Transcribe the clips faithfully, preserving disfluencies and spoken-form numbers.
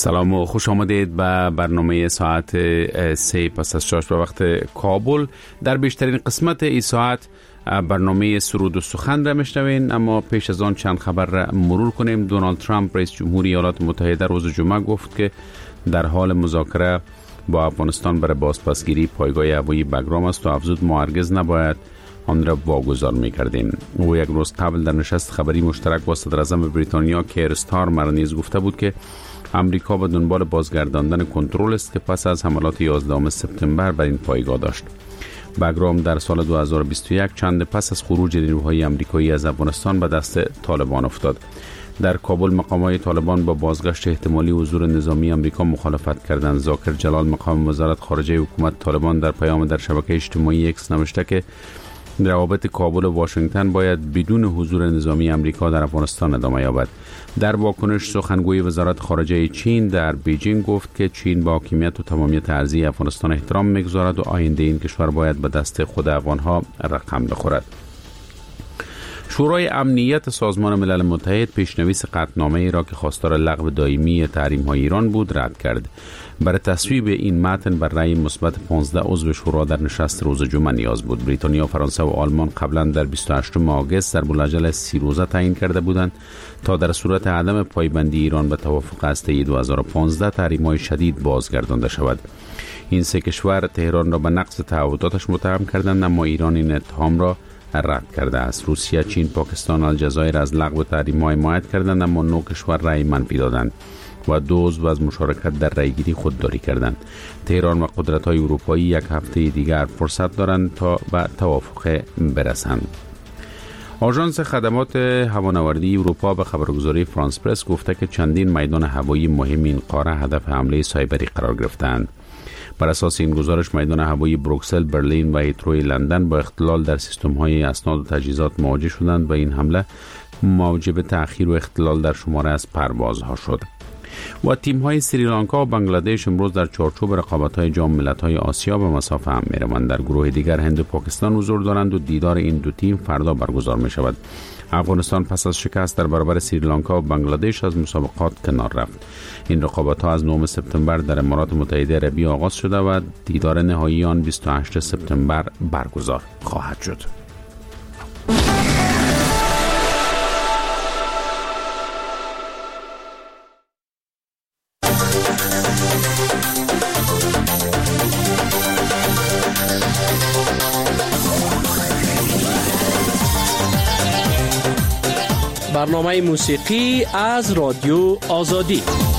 سلام و خوش آمدید به برنامه ساعت سه پس از شش به وقت کابل. در بیشترین قسمت این ساعت برنامه سرود و سخن را میشنوین، اما پیش از آن چند خبر را مرور کنیم. دونالد ترامپ رئیس جمهوری ایالات متحده روز جمعه گفت که در حال مذاکره با افغانستان برای بازپسگیری پایگاه هوایی بگرام است و افزود ما هرگز نباید آن را واگذار می‌کردیم. او یک روز قبل در نشست خبری مشترک با صدر اعظم بریتانیا کیر استارمر نیز گفته بود که امریکا به دنبال بازگرداندن کنترل است که پس از حملات یازدهم سپتامبر بر این پایگاه داشت. بگرام در سال دو هزار و بیست و یک چند پس از خروج نیروهای آمریکایی از افغانستان به دست طالبان افتاد. در کابل مقامات طالبان با بازگشت احتمالی حضور نظامی آمریکا مخالفت کردند. ذاکر جلال مقام وزارت خارجه حکومت طالبان در پیام در شبکه اجتماعی اکس نوشته که روابط کابل و واشنگتن باید بدون حضور نظامی آمریکا در افغانستان ادامه یابد. در واکنش سخنگوی وزارت خارجه چین در بیجینگ گفت که چین با حاکمیت و تمامیت ارضی افغانستان احترام می‌گذارد و آینده این کشور باید به دست خود افغان‌ها رقم بخورد. شورای امنیت سازمان ملل متحد پیشنویس قطعنامه‌ای را که خواستار لغو دائمی تحریم‌های ایران بود رد کرد. برای تصویب این متن بر رأی مثبت پانزده عضو شورا در نشست روز جمعه نیاز بود. بریتانیا، فرانسه و آلمان قبلا در بیست و هشتم آگوست در بلاجل سی روزه تعیین کرده بودند تا در صورت عدم پایبندی ایران به توافق هسته‌ای دو هزار و پانزده تحریم‌های شدید بازگردانده شود. این سه کشور تهران را به نقض تعهداتش متهم کردند، اما ایران این اتهام را رد کرده است. روسیه، چین، پاکستان و الجزایر از لغو تحریم‌های حمایت کردند، اما نه کشور رأی منفی دادند و دو عضو از مشارکت در رأیگیری خودداری کردند. تهران و قدرت‌های اروپایی یک هفته دیگر فرصت دارند تا به توافق برسند. آژانس خدمات هوانوردی اروپا به خبرگزاری فرانس پرس گفته که چندین میدان هوایی مهم این قاره هدف حمله سایبری قرار گرفتند. بر اساس این گزارش میدان هوایی بروکسل، برلین و هیتروی لندن با اختلال در سیستم‌های اسناد و تجهیزات مواجه شدند و این حمله موجب تأخیر و اختلال در شماره از پروازها شد. و تیم‌های سریلانکا و بنگلادش امروز در چارچوب رقابت‌های جام ملت‌های آسیا به مسافه هم می‌روند. در گروه دیگر هند و پاکستان حضور دارند و دیدار این دو تیم فردا برگزار می‌شود. افغانستان پس از شکست در برابر سریلانکا و بنگلادش از مسابقات کنار رفت. این رقابت‌ها از نهم سپتامبر در امارات متحده عربی آغاز شده و دیدار نهایی آن بیست و هشتم سپتامبر برگزار خواهد شد. برنامه موسیقی از رادیو آزادی.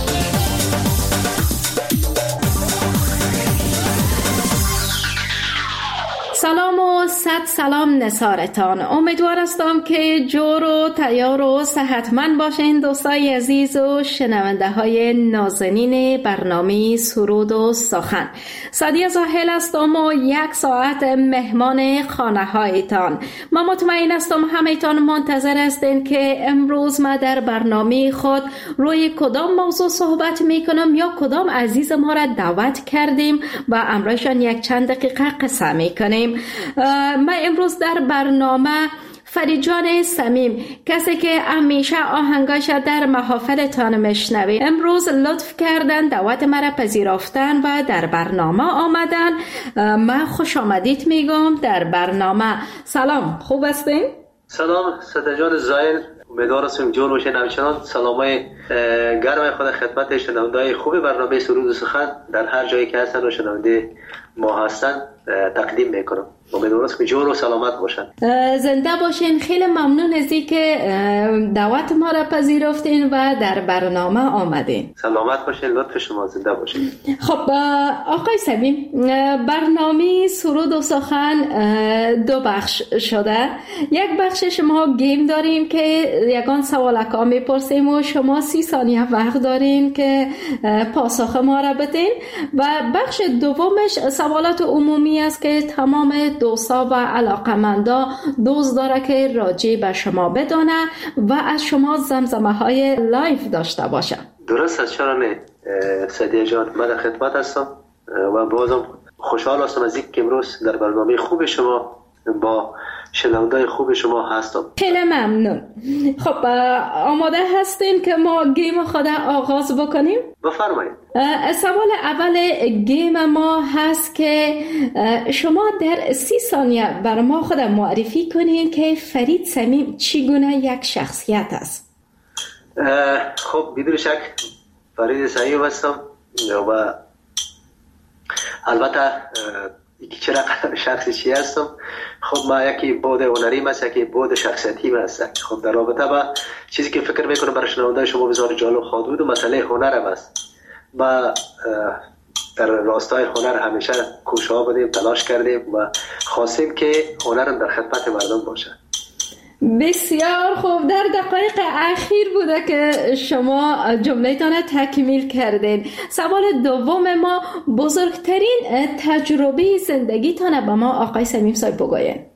سلام و صد سلام نثارتان. امیدوار هستم که جور و تیار و صحتمند باشین دوستای عزیز و شنونده های نازنین برنامه سرود و سخن. سعدیه زاهل هستم و یک ساعت مهمان خانه هایتان. من مطمئن هستم همه‌تان منتظر هستین که امروز ما در برنامه خود روی کدام موضوع صحبت میکنم یا کدام عزیز ما را دعوت کردیم و امروزشان یک چند دقیقه قصه میکنیم. من امروز در برنامه فریجان صمیم، کسی که همیشه آهنگاش در محافلتان میشنوید، امروز لطف کردن دعوت مرا پذیرفتن و در برنامه آمدن. من خوش آمدید میگم در برنامه. سلام، خوب هستین؟ سلام ستجان زایر، امیدوار هستم جور باشین. همچنان سلامای گرم خود خدمت شنونده‌های خوب برنامه سرود و سخن در هر جایی که هستن و شنونده ما هستن تقدیم میکنم. امیدوارم است که جور و سلامت باشن. زنده باشین. خیلی ممنون از اینکه دعوت ما را پذیرفتین و در برنامه آمدین. سلامت باشین، لطف شما، زنده باشین. خب آقای صمیم، برنامه سرود و سخن دو بخش شده. یک بخشش ما گیم داریم که یگان سوالکا میپرسیم و شما سی ثانیه وقت دارین که پاسخ ما را بدین، و بخش دومش سوالات عمومی است که تمام دوستا و علاقمندا دوست داره که راجع به شما بدونه و از شما زمزمه های لایف داشته باشه. درست است، چرا نه؟ سعدیه جان، من خدمت هستم و بازم خوشحال هستم از اینکه امروز در برنامه خوب شما با شنوندای خوب شما هستم. خیلی ممنون. خب آماده هستین که ما گیم خود آغاز بکنیم؟ بفرمایید. سوال اول گیم ما هست که شما در سی ثانیه بر ما خود معرفی کنین که فرید صمیم چگونه یک شخصیت است. خب بدون شک فرید صمیم هستم و البته یکی چرا شخصی چی هستم. خب ما یکی بود هنریم هست، یکی بود شخصیتی هست. خب در رابطه با چیزی که فکر میکنم برای شنونده شما بسیار جالب خواهد بود و مسئله هنرم است. ما در راستای هنر همیشه کوشش بودیم، تلاش کردیم و خواستیم که هنرم در خدمت مردم باشه. بسیار خوب. در دقایق اخیر بوده که شما جمله‌تان را تکمیل کردین. سوال دوم ما، بزرگترین تجربه زندگیتان به ما آقای صمیم صاحب بگوین.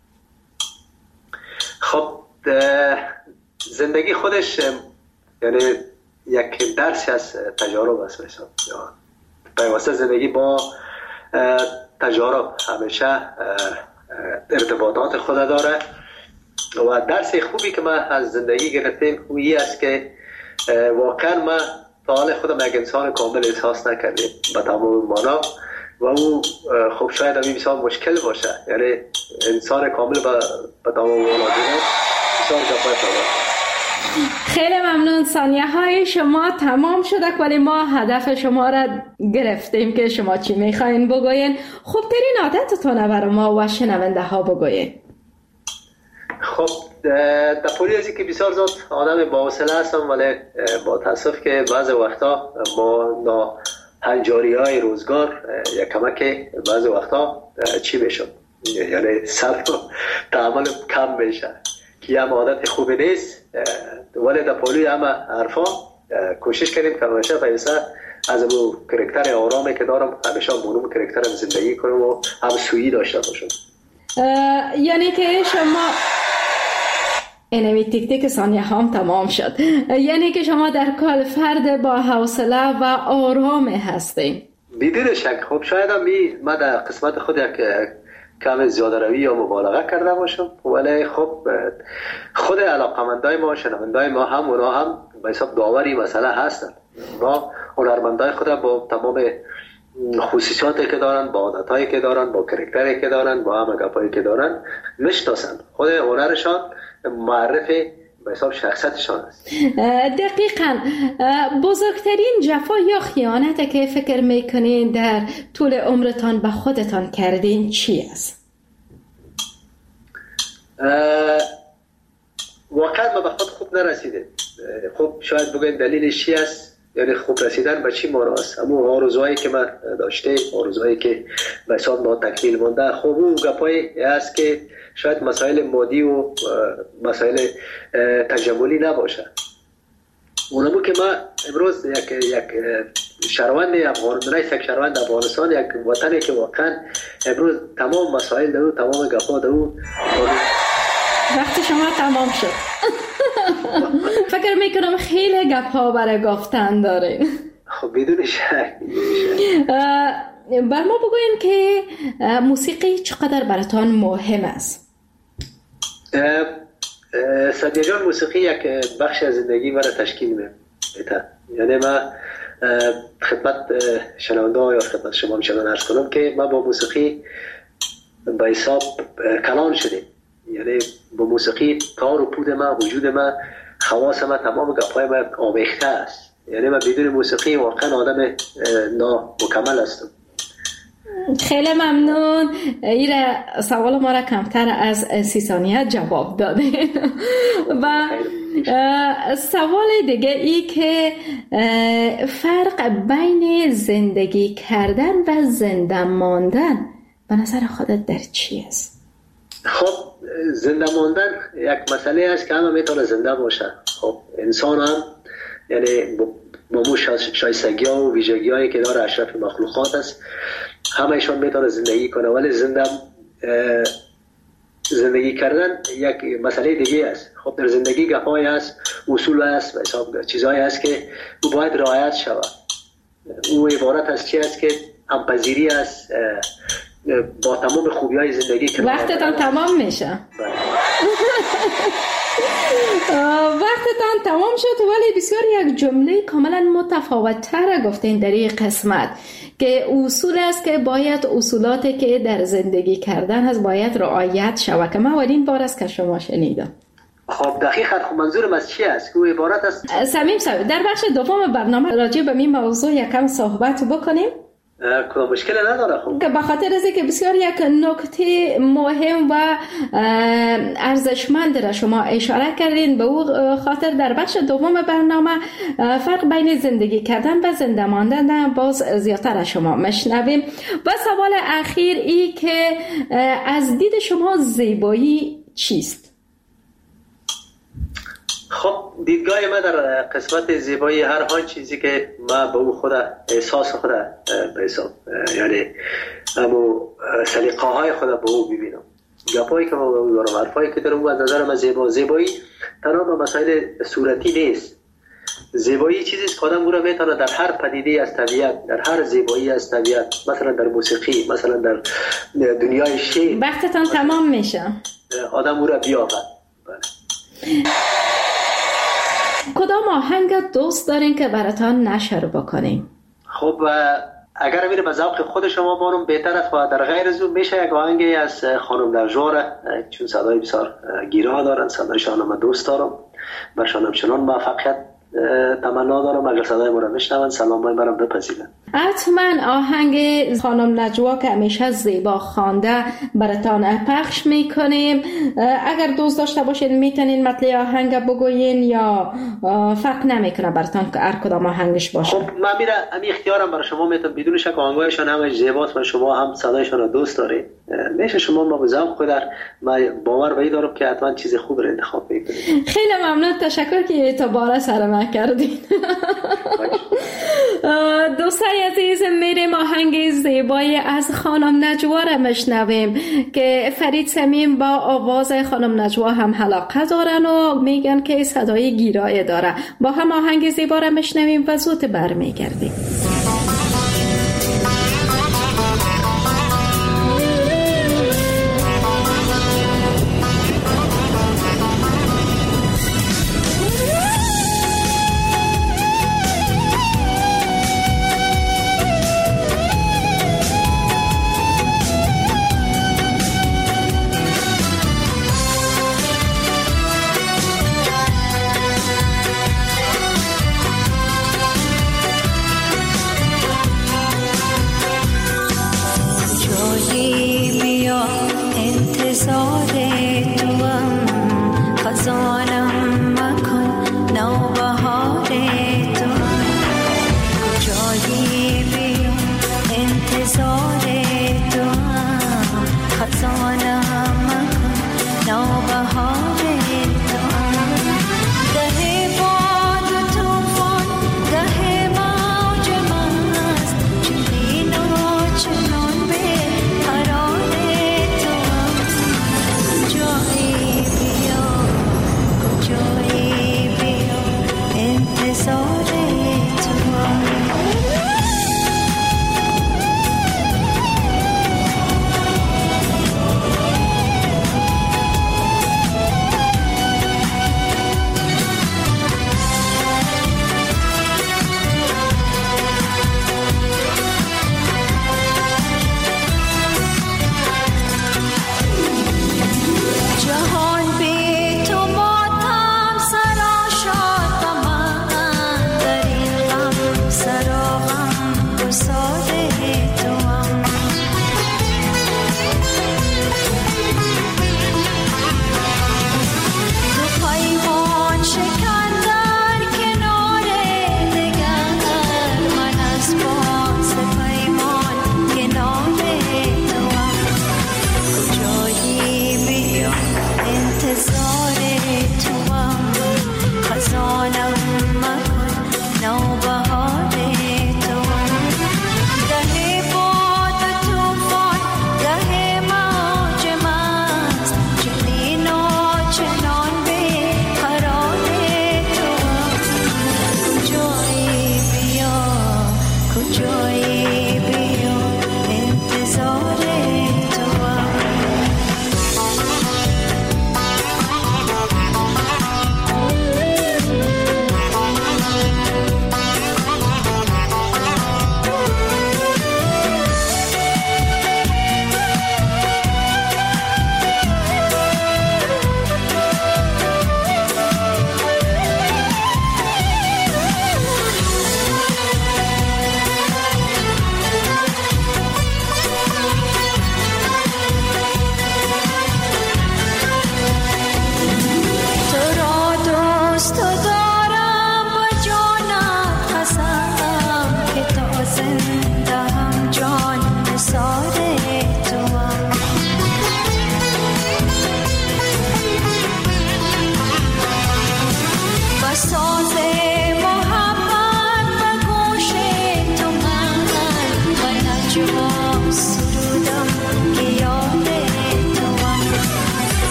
خب زندگی خودش یعنی یک درسی از تجارب است. مثلا پیوسته زندگی با تجارب همیشه ارتباطات خود داره و درس خوبی که ما از زندگی گرفتیم اویی است که واقعا ما تا حال خودم یک انسان کامل احساس نکردیم به تمام معنا و او خب شاید همین بسیار مشکل باشه، یعنی انسان کامل به تمام معنا دیدن بسیار جفای شده. خیلی ممنون. ثانیه های شما تمام شده ولی ما هدف شما را گرفتیم که شما چی میخواین بگوین. خوبترین عادتتون برای ما و شنونده ها بگوین. خب در پولی ازی که بسیار زیاد آدم با حوصله هستم ولی با تاسف که بعض وقتا با نا هنجاری های روزگار یا کمک بعض وقتا چی بشم، یعنی صبر و تعامل کم بشه که هم عادت خوبی نیست ولی در پولی همه حرفا کوشش کردیم که همیشه پیسه از اون کرکتر آرامی که دارم همیشه بونم کرکترم زندگی کنم و هم سویی داشته باشم. یعنی که شما اینمی تیک تیک ثانیه هم تمام شد، یعنی که شما در کل فرد با حوصله و آرام هستین. بدون شک. خب شاید هم من در قسمت خود یک کم زیاده روی یا مبالغه کرده باشم ولی خب خود علاقمندای ما شنوندای ما هم اونا هم به حساب داوری مسئله هستن. ما هنرمندای خود با تمام خصوصیاتی که دارن، با عادتایی که دارن، با کرکتری که دارن، با همه گپایی که دارن میشناسن. خود هنرشان معرف به حساب شخصیتشان است. دقیقاً. بزرگترین جفا یا خیانت که فکر میکنین در طول عمرتان به خودتان کردین چی است؟ واقعا ما به خود خوب نرسیدیم. خب شاید بگوین دلیلش چی است، یعنی خوب رسیدن به چی مانا است. اما آرزوهایی که من داشته، آرزوهایی که به حساب ناتکمیل مانده، خب اون گپایی است که شاید مسائل مادی و مسائل تجملی نباشه. اونمو که ما امروز یک یک شهروند افغان رئیس یک شهروند افغانستان، یک وطنی که واقعا امروز تمام مسائل دارو، تمام گپا دارو. وقتی شما تمام شد فکر میکنم خیلی گپا برای گفتن دارین. خب بدون شک. بر ما بگوین که موسیقی چقدر براتان مهم است؟ سادیا جان، موسیقی یک بخش از زندگی مرا تشکیل میده. یعنی ما خدمت شنونده یا خدمت شما میشنون عرض کنم که ما با موسیقی به حساب کلان شدیم. یعنی با موسیقی کار و پود ما، وجود ما، خواص ما، تمام گپای ما آمیخته است. یعنی من بدون موسیقی واقعا آدم نامکمل هستم. خیلی ممنون. این سوال ما را کمتر از سی ثانیه جواب داده. و سوال دیگه ای که فرق بین زندگی کردن و زنده ماندن به نظر خودت در چی است؟ خب زنده ماندن یک مسئله است که همه میتونه زنده باشه. خب انسان هم یعنی با مو شایستگی ها و ویژگی هایی که داره اشرف مخلوقات است، همه ایشان میتونه زندگی کنه. ولی زنده زندگی کردن یک مسئله دیگه است. خب در زندگی گپایی است، اصول است، حساب چیزایی است که او باید رعایت شود. او عبارت از چی است که همپذیری است، با تمام خوبی‌های زندگی کنار وقتتان تمام میشه. وقتتان تمام شد، ولی بسیار یک جمله کاملا متفاوت تر گفتین در این قسمت که اصول است که باید اصولاتی که در زندگی کردن هست باید رعایت شود، که من اولین بار است که شما شنیدم. خب دقیقاً خب منظورم از چی است؟ که عبارت است سمیم صاحب در بخش دوم برنامه راجع به این موضوع یکم صحبت بکنیم. کدام مشکل نداره. خب که بخاطر از اینکه بسیار یک نکته مهم و ارزشمند را شما اشاره کردین، به او خاطر در بخش دوم برنامه فرق بین زندگی کردن و زنده ماندن باز زیادتر از شما مشنویم. و سوال اخیر ای که از دید شما زیبایی چیست؟ خب دیدگاه من در قسمت زیبایی هر آن چیزی که من به او خود احساس خود به حساب، یعنی همو سلیقه های خود به او ببینم، گپایی که من به او دارم، حرفایی که دارم، از نظر من زیبا زیبایی تنها به مسائل صورتی نیست. زیبایی چیزی است که آدم او را میتونه در هر پدیده از طبیعت، در هر زیبایی از طبیعت، مثلا در موسیقی، مثلا در دنیای شعر، وقتتان تمام میشه، آدم او را بیابد. کدام آهنگ دوست دارین که براتان نشر بکنیم؟ خب اگر میره به ذوق خود شما بارم بهتر است، و در غیر از اون میشه یک آهنگی از خانم نجوا، چون صدای بسیار گیرا دارن، صدایشان من دوست دارم، برشان همچنان موفقیت تمنا دارم. اگر صدای ما را میشنون سلامای مرا بپذیرن. حتما آهنگ خانم نجوا که همیشه زیبا خوانده براتان پخش میکنیم. اگر دوست داشته باشین میتونین مطلع آهنگ بگوین یا فرق نمیکنه براتان که هر کدام آهنگش باشه؟ خب من میره امی اختیارم برای شما میتونم، بدون شک آهنگایشان همه زیباست و شما هم صدایشان رو دوست دارید، میشه شما ما به ذوق خود من باور به این دارم که حتما چیز خوب رو انتخاب میکنید. خیلی ممنون، تشکر که اعتبار سر من کردین. دوستای عزیز، میریم آهنگ زیبای از خانم نجوا را مشنویم که فرید سمیم با آواز خانم نجوا هم علاقه دارن و میگن که صدای گیرای داره. با هم آهنگ زیبا را مشنویم و زود برمیگردیم.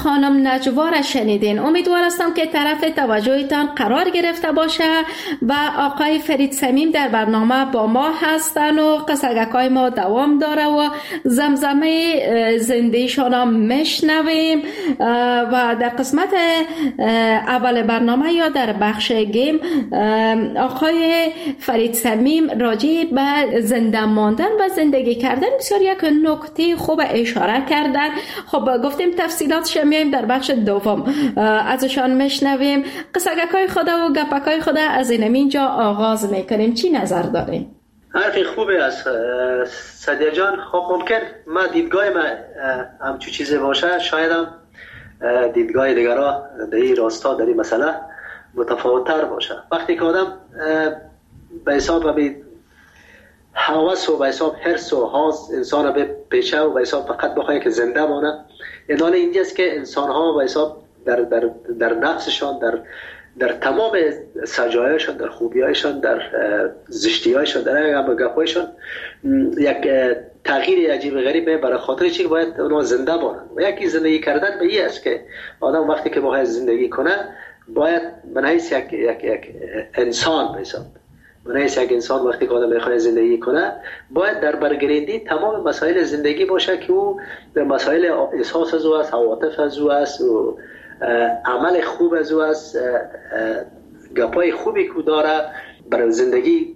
خانم نجوا را شنیدین. امیدوار هستم که طرف توجهتان قرار گرفته باشه و آقای فرید صمیم در برنامه با ما هستن و قصگکای ما دوام داره و زمزمه زندگیشان هم میشنویم. و در قسمت اول برنامه یا در بخش گیم آقای فرید صمیم راجع به زنده ماندن و زندگی کردن بسیار یک نکته خوب اشاره کردن. خب گفتیم تفصیلاتش میایم در بخش دوم ازشان میشنویم. قصگکای خود و گپکای خود از اینجا آغاز میکنیم. چی نظر داریم؟ حرفی خوبه است سدیه جان. خب ممکن ما دیدگاه ما همچو چیزی باشه، شاید هم دیدگاه دیگرها در این راستا در این مسئله متفاوت‌تر باشه. وقتی که آدم به حساب به هوس و به حساب حرص و حاز انسان به پیچه و به حساب فقط بخواه که زنده مانه، ادانه اینجاست که انسان ها به حساب در, در, در نفسشان، در در تمام سجایشان، در خوبیایشان، در زشتیایشان، در گپایشان یک تغییر عجیب غریب برای خاطر چی باید اونا زنده باشند. و یکی زندگی کردن به این است که آدم وقتی که باید زندگی کنه باید من حیث یک, یک, یک انسان به حساب من حیث یک انسان وقتی که آدم میخواد زندگی کنه باید در برگریدی تمام مسائل زندگی باشه که او در مسائل احساس از او است، عواطف از او است و عمل خوب از او است، گپای خوبی که داره برای زندگی،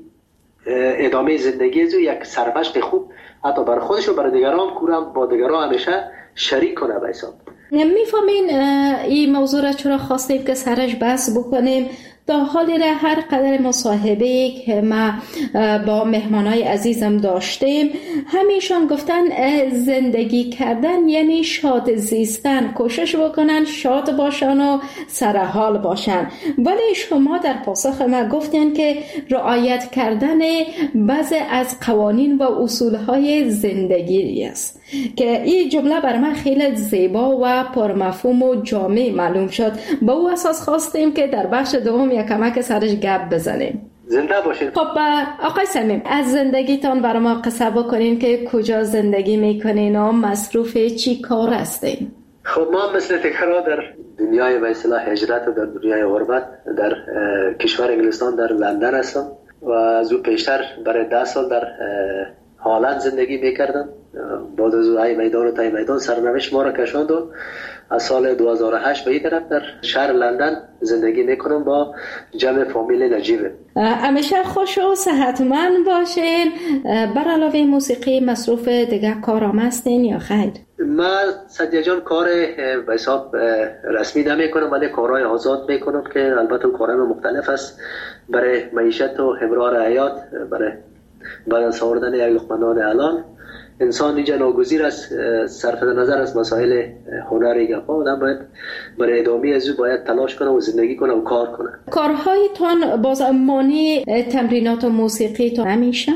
ادامه زندگی از او یک سرمشق خوب حتی برای خودش و برای دیگران کورم با دیگران همیشه شریک کنه به حساب. میفهمین این موضوع را چرا خواستیم که سرش بحث بکنیم؟ تا حالی را هر قدر مصاحبه که ما با مهمانای عزیزم داشتیم همیشان گفتن زندگی کردن یعنی شاد زیستن، کوشش بکنن شاد باشن و سرحال باشن. ولی شما در پاسخ ما گفتن که رعایت کردن بعضی از قوانین و اصولهای زندگی است که این جمله بر من خیلی زیبا و پرمفهوم و جامع معلوم شد. با او اساس خواستیم که در بخش دوم یک کمک سرش گپ بزنیم. زنده باشید. خب آقای صمیم از زندگیتان برای ما قصه بکنین که کجا زندگی میکنین و مصروف چی کار هستین؟ خب ما مثل تکرار در دنیای به اصطلاح هجرت و در دنیای غربت در کشور انگلستان در لندن هستم و از او پیشتر برای ده سال در هالند زندگی میکردم. بعد از او ای میدان و تای میدان سرنوشت ما را کشاند و از سال دو هزار و هشت به این طرف در شهر لندن زندگی میکنم با جمع فامیل نجیبه. همیشه خوش و صحتمند باشین. بر علاوه موسیقی مصروف دیگه کارام هستین یا خیر؟ من سدیه جان کار به حساب رسمی نمی کنم ولی کارهای آزاد میکنم که البته کارهای مختلف است برای معیشت و امرار حیات، برای بدن ساوردن یک لقمه نان الان. انسان اینجا ناگزیر است صرف نظر از مسائل هنری گپا آدم باید برای ادامه از او باید تلاش کنه و زندگی کنه و کار کنه. کارهایتان باز مانی تمرینات و موسیقی تو همیشه؟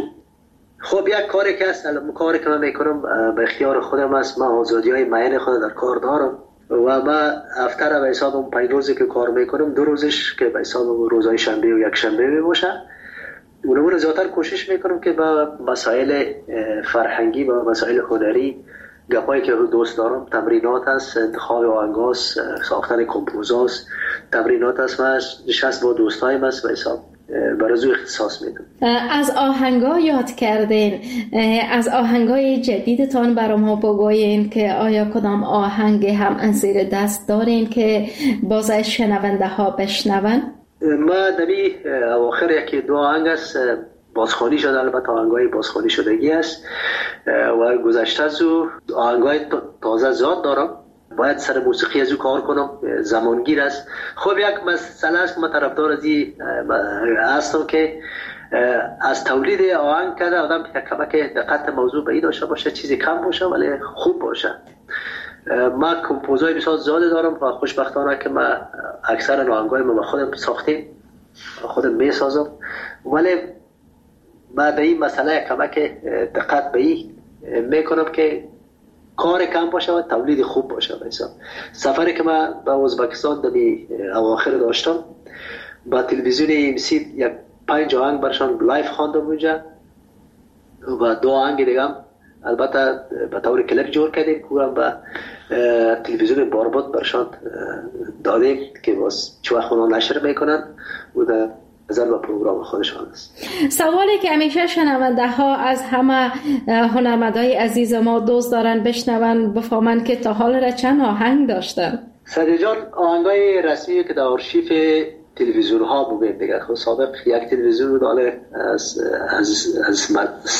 خب یک کاری که هست کاری که من میکنم به اختیار خودم است. من آزادی های معین خود در کار دارم و من هفته به حساب پنج روزی که کار میکنم دو روزش که به حساب روزهای شنبه و یک شنبه می باشه. اونمون زیادتر کوشش میکنم که با مسائل فرهنگی و مسائل هنری گپایی که دوست دارم، تمرینات هست، انتخاب آهنگاست، ساختن کمپوزاست، تمرینات هست. من نشست با دوستایم هست و حساب برای او اختصاص میدم. از آهنگا یاد کردین، از آهنگای جدیدتان برای ما بگوین که آیا کدام آهنگ هم از زیر دست دارین که باز شنونده ها بشنون؟ ما دمی اواخر یکی دو آهنگ است بازخوانی شده، البته آهنگای بازخوانی شدگی است و گذشته از او آهنگای تازه زیاد دارم. باید سر موسیقی از او کار کنم، زمانگیر است. خب یک مسئله است که من طرفدار از این هستم که از تولید آهنگ کرده آدم یک کمک دقت موضوع به این داشته باشه، چیزی کم باشه ولی خوب باشه. ما کمپوزای بسیار زیاده دارم و خوشبختانه که ما اکثر آهنگای ما خودم ساختیم، خودم میسازم، ولی ما به این مسئله کمک دقت به این میکنم که کار کم باشه و تولید خوب باشه. مثلا سفری که ما به ازبکستان دمی اواخر داشتم با تلویزیون ام سی یک پنج آهنگ برشان لایف خواندم اونجا و دو آهنگ دیگه هم البته به طور کلیپ جور کردیم کورم به تلویزیون بارباد برشان دادیم که باز چه وقت اونا نشر میکنن و در نظر با پروگرام خودشان است. سوالی که همیشه شنونده ها از همه هنرمندای عزیز ما دوست دارن بشنون بفهمن که تا حال را چند آهنگ داشتن. صدیق جان آهنگای رسمی که در آرشیف تلویزیون ها بودیم دیگه. خب سابق یک تلویزیون بود از از از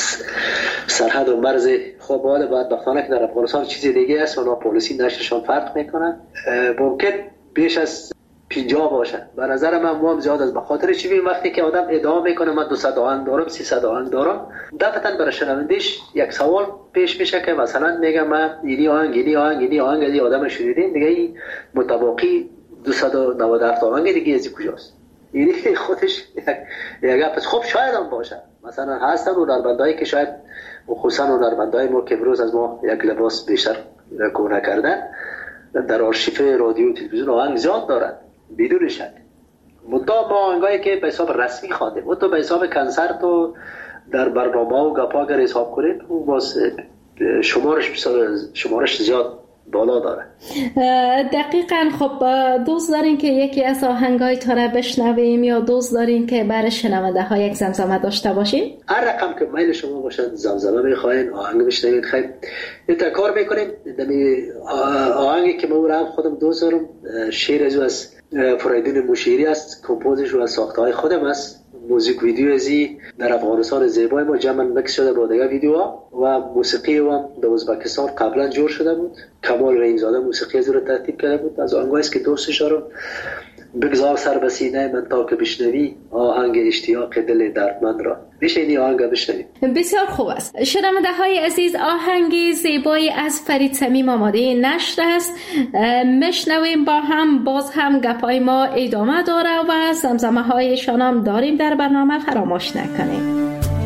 سرحد و مرز خب حالا بدبختانه که در افغانستان چیزی دیگه است و پالیسی نشرشان فرق میکنن. ممکن بیش از پنجاه باشه. به نظر من مهم زیاد است، به خاطر چی؟ وقتی که آدم ادعا میکنه من دویست آهنگ دارم سیصد آهنگ دارم، دفعتا برای شنوندش یک سوال پیش میشه که مثلا میگم من اینی آهنگ اینی آهنگ اینی آهنگ از آدم شنیدین دیگه، این متباقی دویست و نود و هفت آهنگ دیگه از کجاست؟ یعنی خودش یک پس خب شاید هم باشه. مثلا هستن هنرمندایی که شاید خصوصا هنرمندای ما که امروز از ما یک لباس بیشتر کهنه کردن در آرشیف رادیو و تلویزیون آهنگ زیاد دارن بدون شک. مدام ما آهنگایی که به حساب رسمی خواندیم و تو به حساب کنسرت و در برنامه و گپا اگر حساب کنید اون باز شمارش شمارش زیاد بالا داره. دقیقاً. خب دوست دارین که یکی از آهنگای تا را بشنویم یا دوست دارین که برای شنونده ها یک زمزمه داشته باشیم؟ هر رقم که میل شما باشد زمزمه میخواین آهنگ بشنوید خیلی این کار میکنیم. دمی آهنگی که من هم خودم دوست دارم شعر از فریدون موشیری است، کمپوزش و ساخته های خودم است. موزیک ویدیو ازی در افغانستان زیبای ما جمع مکس شده با دیگه ویدیوها و موسیقی هم در ازبکستان قبلا جور شده بود. کمال رحیمزاده موسیقی از رو ترتیب کرده بود. از آنگاهی است که دوستش رو بگذار سر به سینه من تا که بشنوی آهنگ اشتیاق دل دردمند را. میشه این آهنگ بشنوید. بسیار خوب است. شنونده های عزیز، آهنگی زیبایی از فرید صمیم آماده نشر است. مشنویم با هم. باز هم گپای ما ادامه داره و زمزمه هایشان هم داریم در برنامه، فراموش نکنیم.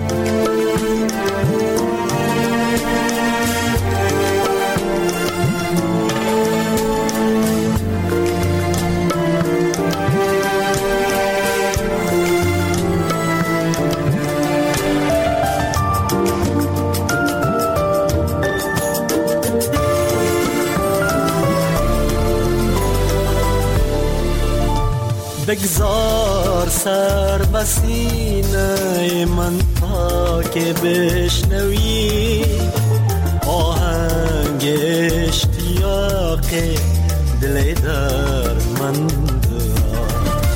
بگذار سر بسینه من تا که بشنوی آهنگ اشتیاق دل دردمند را.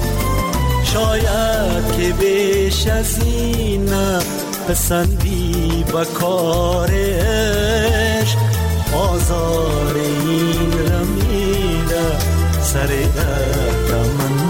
شاید که بیش از این پسندی به کار عشق آزار این رمیده سر دردمند.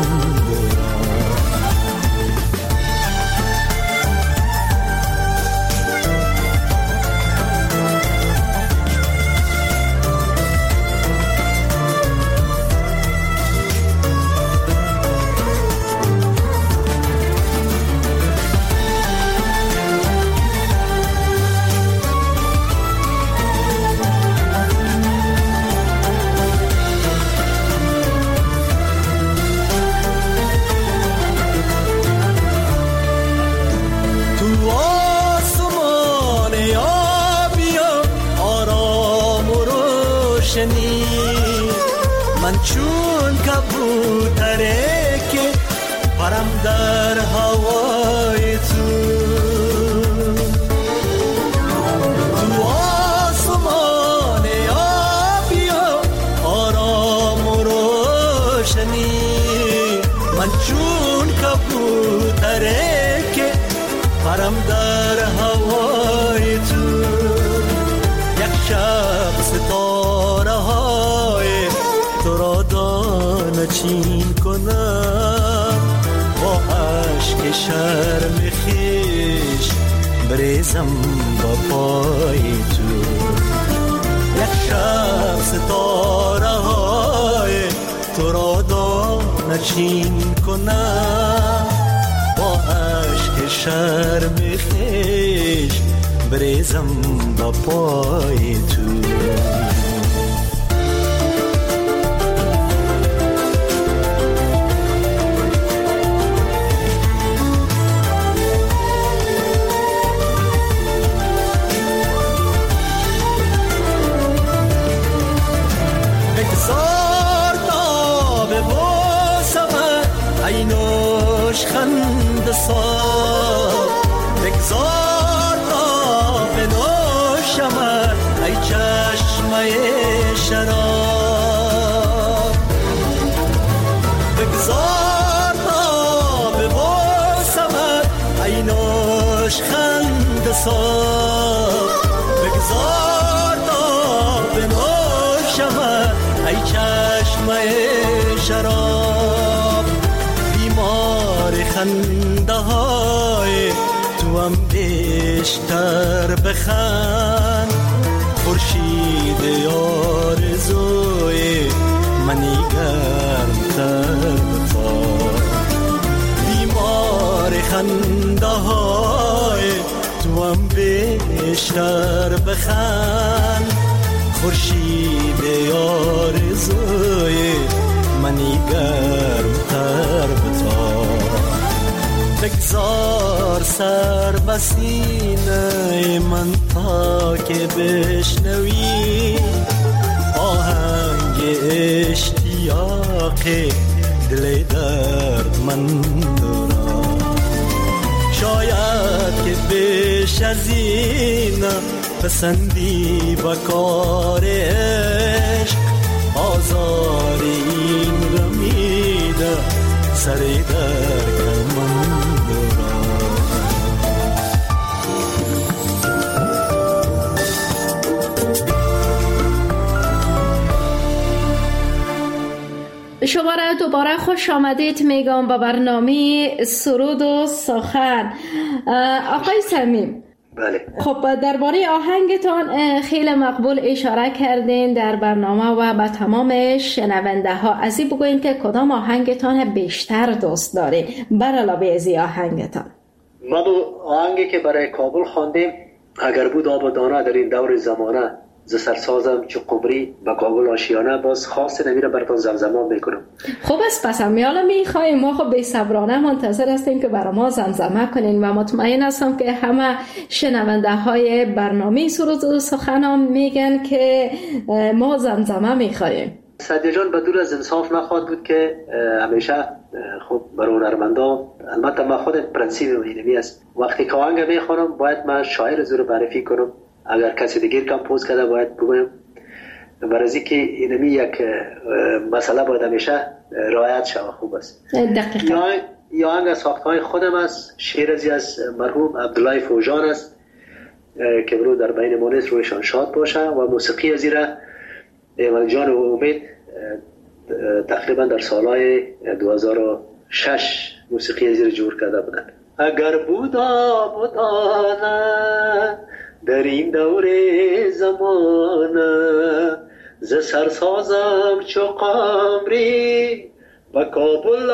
من چون کبوتره که پرم در هوای تو، تو آسمان آبی و آرام و روشنی. من چون کبوتره که پرم در هوای تو، یک شب ستاره های تو را دانه چین کنم، با عشق شرم خیش بریزم با پای تو. یک شب ستاره های تو را دانه چین کنم، با عشق شرم خیش بریزم با پای تو. نوشخند سار بگذار تا بنوشمت ای چشمه شراب بگذار تا ببوسمت ای نوشخند سار بگذار تا بنوشمت ای چشمه شراب بیمار خنده های تو هم بیشتر بخند خورشید آرزوی منی گرمتر بتاب بیمار خنده های تو هم بیشتر بخند خورشید آرزوی منی گرمتر بتاب بگذار سر بسینه من تا که بشنوی آهنگ اشتیاق دل درد من دارم شاید که بیش از این پسندی با کار عشق آزار این رمیده سری در کمن شما را دوباره خوش آمدید میگم با برنامه سرود و سخن. آقای صمیم، بله. خب درباره آهنگتان خیلی مقبول اشاره کردین در برنامه و به تمام شنونده ها. از این بگوین که کدام آهنگتان بیشتر دوست دارین بر علاوه از این آهنگتان؟ ما دو آهنگی که برای کابل خواندیم، اگر بود آب و دانه در این دور زمانه، ز سرسازم چو قمری به کابل آشیانه، باز خاص نمیره براتون زمزمه میکنم. خوب است، پس میالا میخوایم ما خب بی صبرانه منتظر هستیم که برای ما زمزمه کنین و مطمئن هستم که همه شنونده های برنامه سرود و سخن میگن که ما زمزمه میخوایم. سعدی جان به دور از انصاف نخواهد بود که همیشه خب برای هنرمندا، البته من خود پرنسیپ اینمی است، وقتی که آهنگ میخوانم باید من شاعر زور معرفی کنم، اگر کسی دیگر کمپوز کرده باید بگویم، برای اینکه اینمی یک مسئله باید همیشه رعایت شود. خوب است. دقیقاً. یا آهنگ از ساختهای خودم است، شعر از مرحوم عبدالله فوجان است که برو در بین ما نیست، رویشان شاد باشه، و موسیقی از ایره ایمن جان و امید تقریبا در سالهای دو هزار و شش موسیقی از ایره جور کرده بودن. اگر بودا بودانه در این دور زمانه، ز سرسازم چو قمری و کابل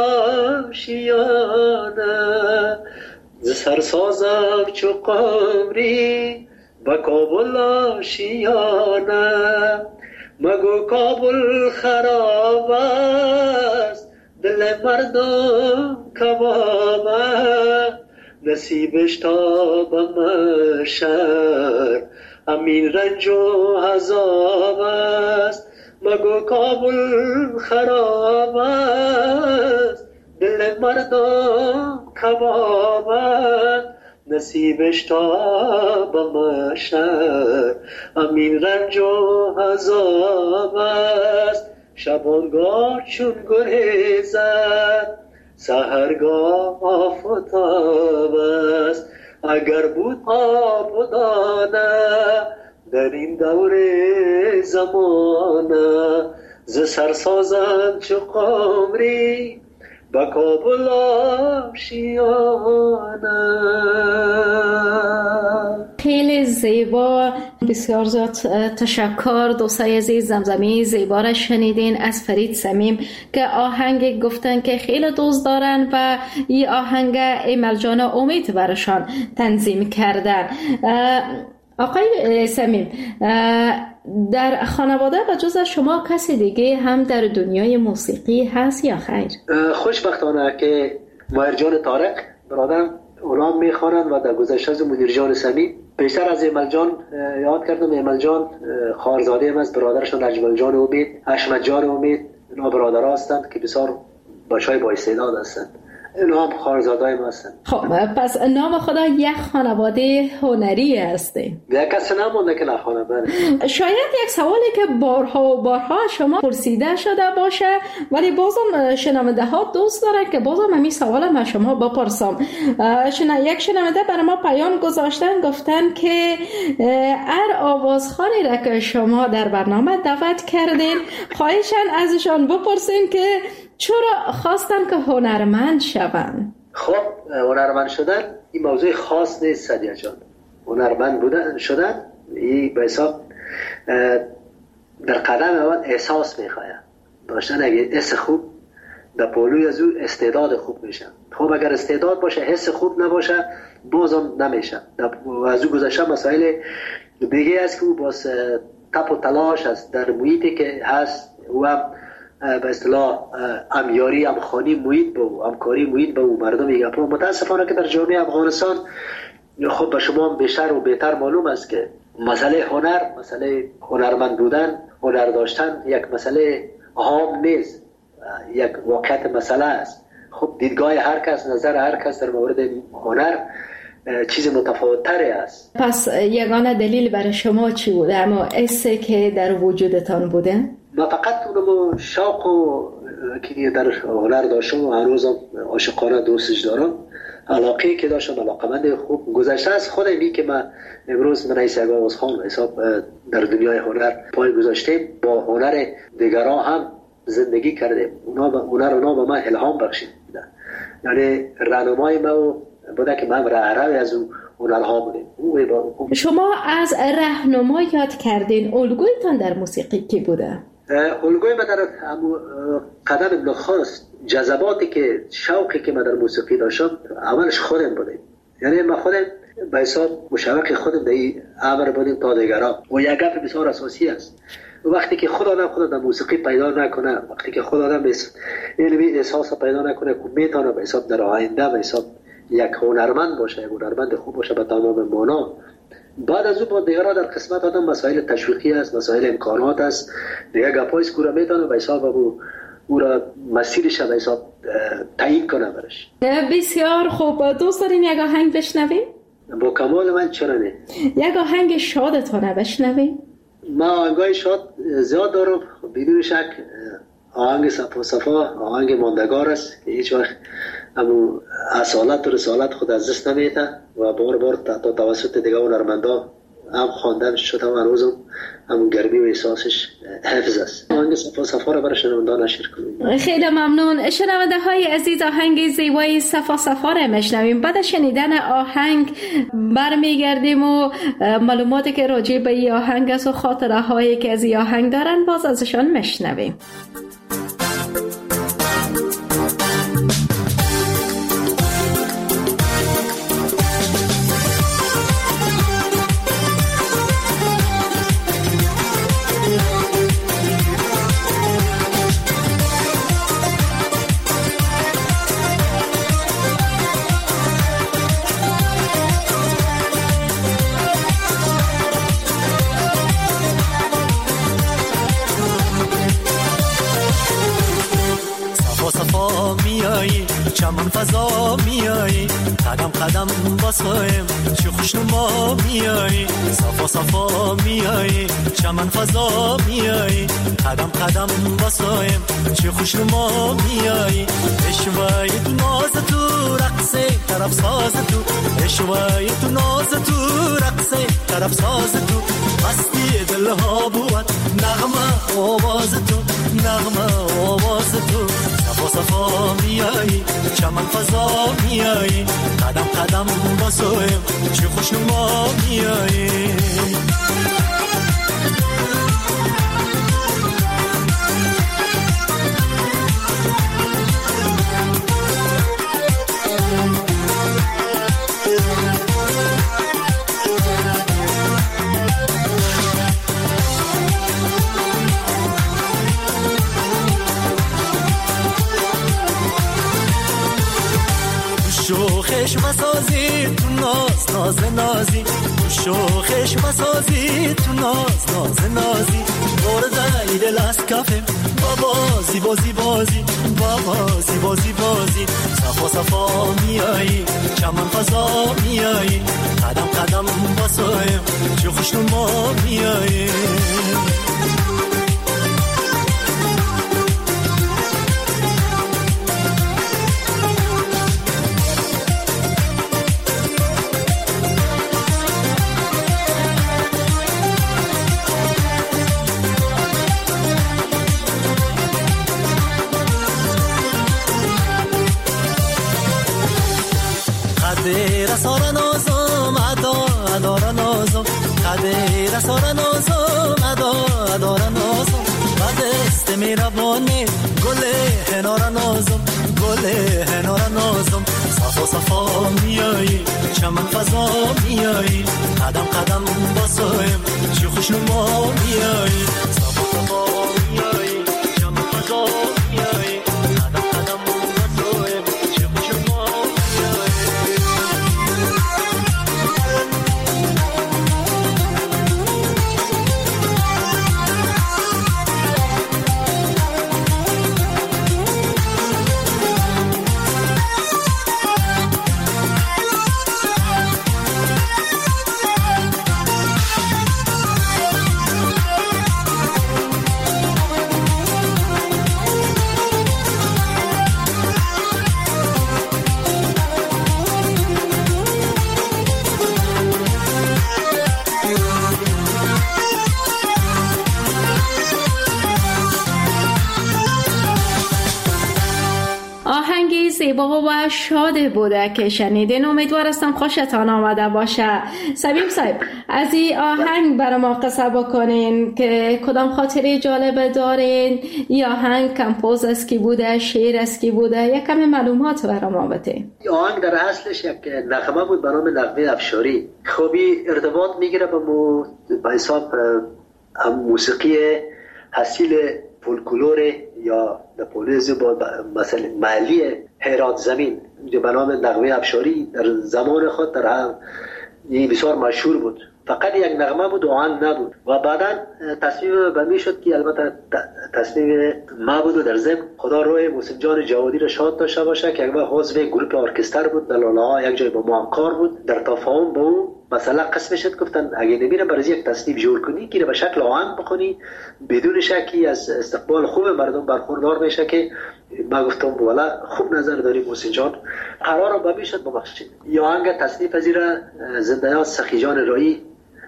آشیانه، ز سرسازم چو قمری و کابل آشیانه، مگو کابل خراب است دل مردم کبابه، نصیبش تا به محشر امین رنج و عذاب است، مگو کابل خراب است دل مردم کباب است، نصیبش تا به محشر امین رنج و عذاب است. شبانگاه چون گریزد سحرگاه آفتاب است، اگر بود آب و دانه در این دور زمانه، ز سرسازم چو قمری به کابل آشیانه. خیلی زیبا، بسیار زیاد تشکر دوستای عزیز. زمزمه زیبا را شنیدین از فرید صمیم که آهنگ گفتن که خیلی دوست دارن و این آهنگ ایمل جان امید برشان تنظیم کردن. آقای صمیم، در خانواده و جز شما کسی دیگه هم در دنیای موسیقی هست یا خیر؟ خوشبختانه که ماهر جان طارق برادرم اونام میخوانند و در گذشته از مدیر جان صمیم بیشتر از ایمل جان یاد کردم. ایمل جان خواهرزاده هم است، برادرشون اجمل جان امید، حشمت جان امید، اینا برادرها هستند که بسیار بچهای با استعداد هستند. اینا هم خانزاده‌های ما هستن. خب پس نام خدا یک خانواده هنری هسته. یک کسی نمونده که نخونه. بله. شاید یک سوالی که بارها و بارها شما پرسیده شده باشه، ولی بازم شنونده ها دوست دارن که بازم همین سوال من شما بپرسم. شنا یک شنونده برای ما پیام گذاشتن، گفتن که هر آوازخوانی را که شما در برنامه دعوت کردین خواهشاً ازشان بپرسین که چرا خواستن که هنرمند شوند. خب هنرمند شدن این موضوع خاص نیست سدیه جان. هنرمند بودن شدن این به حساب در قدم اول احساس میخواه داشتن. اگه حس خوب در پولوی از او استعداد خوب میشه. خب اگر استعداد باشه حس خوب نباشه بازم نمیشه. از او گذشته مسائل دیگه است که او باز تپ و تلاش است در محیطی که هست و هم به اصطلاح امیاری همخوانی محیط به او، همکاری محیط به او مردم میگه. متاسفانه که در جامعه افغانستان خب به شما بیشتر و بهتر معلوم است که مسئله هنر، مسئله هنرمند بودن، هنر داشتن یک مسئله عام نیست، یک واقعیت مسئله است. خب دیدگاه هر کس، نظر هر کس در مورد هنر چیز متفاوت تری است. پس یگانه دلیل برای شما چی بوده؟ اما حسی که در وجودتان بوده؟ ما فقط اونم شوق و که در هنر داشتم و هنوزم عاشقانه دوستش دارم. علاقه که داشتم، علاقمند خوب گذشته از خودم این که من امروز من ایسا آوازخوان حساب در دنیای هنر پای گذاشتیم، با هنر دیگران هم زندگی کردیم. اونا هنر اونا به من الهام بخشید، یعنی راهنمای ما بوده که من راهروی از اون هنرها بودیم. شما از راهنما یاد کردین، الگویتان در موسیقی کی بوده؟ الگوی من در قدم ابن خاص، جذباتی که شوقی که من در موسیقی داشتم اولش خودم بودیم. یعنی من خودم به حساب مشوق خودم در این امر بودیم تا دیگران. و یک گپ بسیار اساسی است، وقتی که خود آدم خود در موسیقی پیدا نکنه، وقتی که خود آدم این احساس پیدا نکنه که میتونه به حساب در آینده به حساب یک هنرمند باشه، یک هنرمند خوب باشه به تمام معنا، بعد از اون با دیگران در قسمت آدم مسائل تشویقی است، مسائل امکانات است، دیگه گپای سکوره میتونه به حساب او او را مسیرش به حساب تعیین کنه برش. بسیار خوب. دوست دارین یک آهنگ بشنویم؟ با کمال من چرا نه. یک آهنگ شادتونه بشنویم؟ ما آهنگای شاد زیاد دارم بدون شک. آهنگ صفا صفا آهنگ ماندگار است که هیچ وقت همون اصالت و رسالت خود از دست نمیده و بار بار تا توسط دیگه هنرمندا هم خواندن شده و هنوزم همون گرمی و احساسش حفظ است. آهنگ صفا صفا را برای شنونده نشر کنیم. خیلی ممنون. شنونده های عزیز، آهنگ زیبای صفا صفا را میشنویم. بعد شنیدن آهنگ برمیگردیم و معلوماتی که راجع به این آهنگ است و خاطره هایی که از این آهنگ دارن باز ازشان میشنویم. چمن فضا میایی، قدم قدم باسایم چه خوشنما میایی، صفا صفا میایی، چمن فضا میایی، قدم قدم باسایم چه خوشنما میایی، اشوای تو ناز تو رقصه طرف ساز تو، اشوای تو ناز تو رقصه طرف ساز تو، مستی دلها بود نغمه آواز تو، نغمه آواز تو، صفا صفا میایی، چمن فضا میایی، قدم قدم باسویم چه خوشنما میایی. شوخش مسازی تو ناز ناز نازی، شوخش مسازی تو ناز ناز نازی، برده دل از کفم بابا زی بازی بازی، بابا زی بازی بازی، بازی صفا صفا میایی چمن فضا میایی قدم قدم باسایم چه خوشنما میایی قدر سارا نازم ادا ادارا نازم قدر سارا نازم ادا ادارا نازم بعد است میربانه گل هنارا نازم گل هنارا نازم صفا صفا میایی چمن فضا میایی قدم قدم باسایم چه خوشنما میایی صفا صفا میایی چمن فضا میایی قدم قدم باسایم چه خوشنما زیبا و شاد بوده که شنیدین. امیدوار هستم خوشتان آمده باشه. سبیم صاحب از این آهنگ برای ما قصه بکنین که کدام خاطره جالب دارین؟ یا آهنگ کمپوز از کی بوده، شعر از کی بوده؟ یک کمی معلومات برای ما بده. آهنگ در اصلش یک نغمه بود به نام نغمه افشاری. خوبی ارتباط میگیره به مو به حساب هم موسیقی حاصل فولکلور یا نپولیزی با مثلا محلی هرات زمین که به نام نغمه افشاری در زمان خود در هم بسیار مشهور بود. فقط یک نغمه بود و آهنگ نبود و بعدا تصمیم به می شد که البته تصمیم ما بود و در ضمن خدا روی محسن جان جوادی را شاد داشته باشه که یک عضو گروه ارکستر بود در لاله ها یک جای با ما همکار بود. در تفاهم با او مثلا قسم شد گفتن اگه نمیره برای یک تصنیف جور کنی که به شکل آهنگ بخونی بدون شکی از استقبال خوب مردم برخوردار میشه که ما گفتم والا خوب نظر داری محسن جان قرار با میشد ببخشید. یا آهنگ تصنیف از را زنده‌یاد سخی جان رایی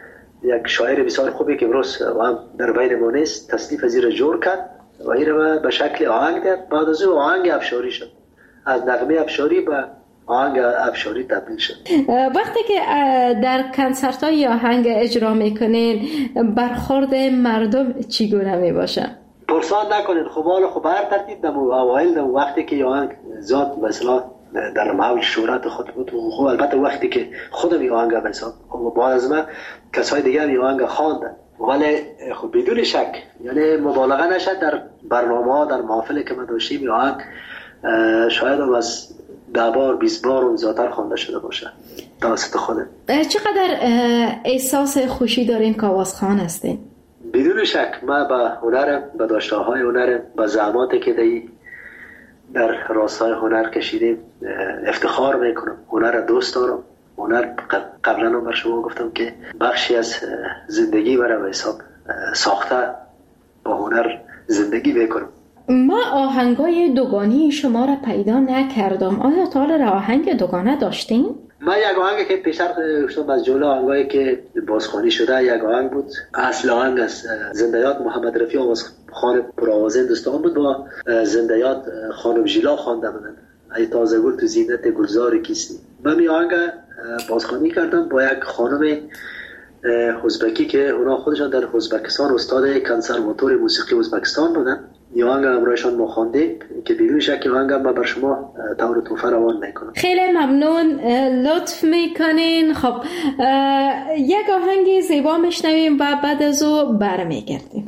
یک شاعر بسیار خوبی که امروز هم در بین ما نیست تصنیف از را جور کرد و این را به شکل آهنگ داد. بعد از او آهنگ افشاری شد، از نغمه افشاری به آهنگ افشاری تبدیل شد. وقتی که در کنسرت های آهنگ اجرا میکنین برخورد مردم چگونه میباشه؟ پرسان نکنین خب حالا خب هر ترتیب دم اوایل دم وقتی که آهنگ زاد مثلا در محل شهرت خود بود و خب البته وقتی که خودم این آهنگ مثلا خب بعد از من کسای دیگر این آهنگ خواندن ولی خب بدون شک یعنی مبالغه نشد در برنامه ها در محافل که ما داشتیم این آهنگ شاید هم از ده بار بیست بار و زیادتر خوانده شده باشه توسط خودم. چقدر احساس خوشی دارین که آوازخوان هستین؟ بدون شک ما به هنرم به داشته‌های هنرم به زحماتی که دی در راستای هنر کشیدیم افتخار میکنم. هنر دوست دارم. هنر قبلا هم بر شما گفتم که بخشی از زندگی برای به حساب ساخته با هنر زندگی میکنم. ما آهنگای دوگانی شما را پیدا نکردم. آیا تا حالا آهنگ دوگانه داشتین؟ من یک آهنگی که پیشتر گفتم از جمله آهنگایی که بازخوانی شده یک آهنگ بود. اصل آهنگ از زنده‌یاد محمد رفیع آوازخوان پرآوازه هندوستان بود با زنده‌یاد خانم ژیلا خوانده بودن ای تازه گل تو زینت گلزار کیستی. من این آهنگ بازخوانی کردم با یک خانم ازبکی که اونا خودشان در ازبکستان استاد کنسرواتوار موسیقی ازبکستان بودن. این آهنگ همراهشان ما خواندیم که بدون شک این آهنگ ما بر شما طور توفه روان میکنم. خیلی ممنون، لطف میکنین. خب یک آهنگ زیبا میشنویم و بعد از او برمیگردیم.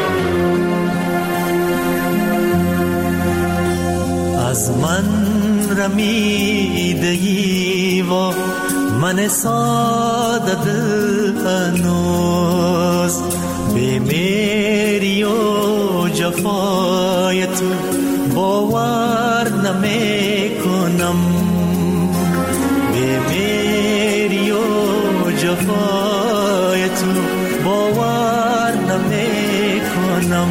از من رمیده‌ای و من ساده دل هنوز به میری و جفای تو باور نمی کنم، به میری و جفای تو باور نمی کنم.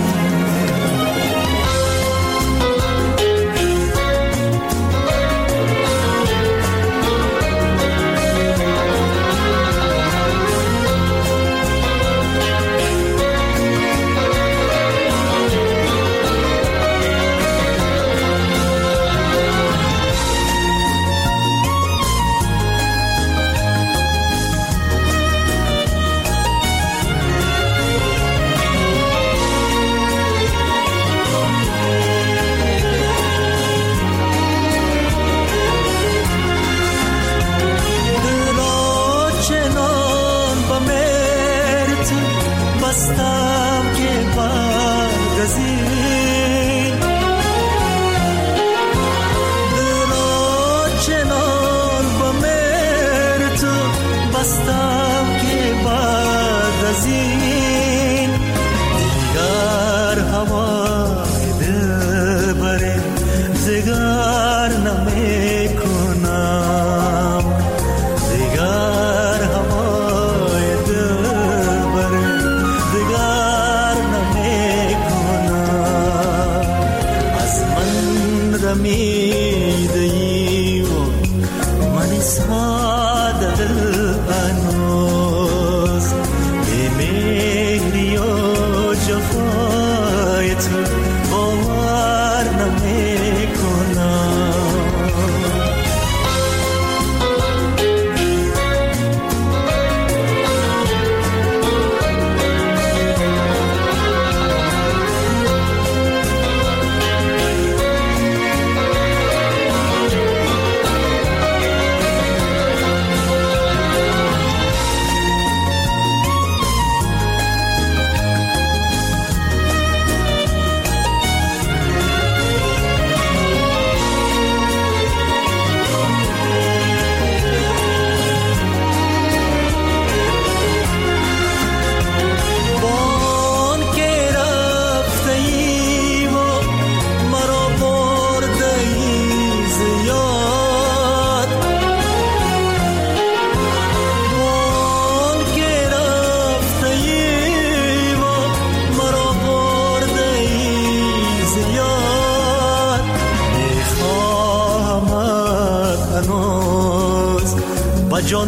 جان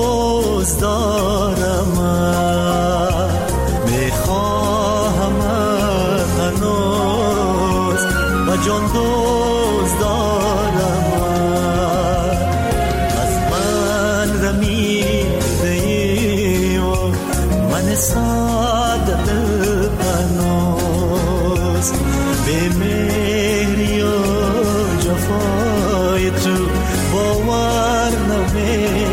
دوست دارم، میخواهم هنوز و جان دوست دارم، از من رمیده‌ای و من ساده دل هنوز به مهری و جفای تو باور نمی